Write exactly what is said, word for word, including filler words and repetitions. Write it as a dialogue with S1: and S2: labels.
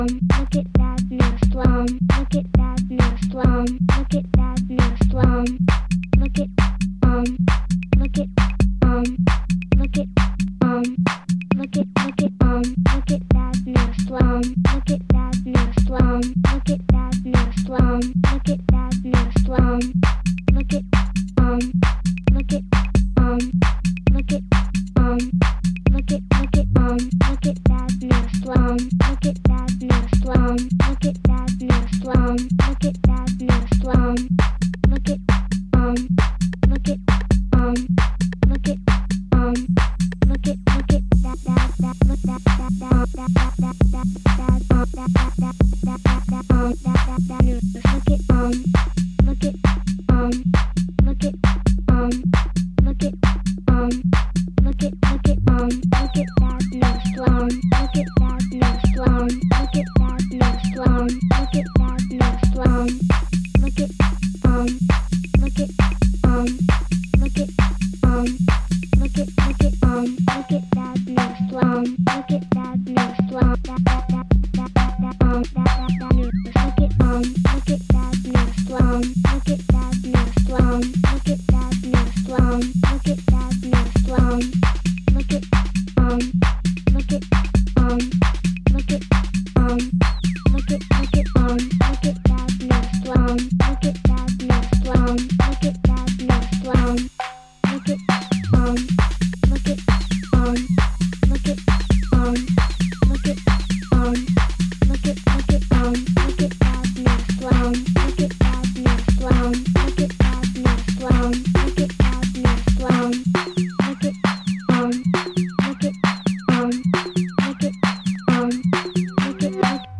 S1: look at that new slum, look at that new slum, look at that new slum, look at um, look at um, look at um, look at look at um, look at that new slum, look at that new slum, look at that new slum, look at that new slum, look at um, look at um, look at um, look at look at um, look at that new slum, look at that new slum, look at that new slum, look at that new slum, look at um, look at um, look at um, look at look at that that that look that that that that that that that um that that that that that that um that that that new look at um look at um look at um look at um look at look at um look at that new slum, look at that new slum, look at that new slum, look at that new slum, look at um look at um look at um look at look at um look at that new slum, look at that new slum, that that that that that that um that that that new look at um look at that new slum, look at that new slum, look at that new slum, look at that new slum, look at um look at um look at um look at look at um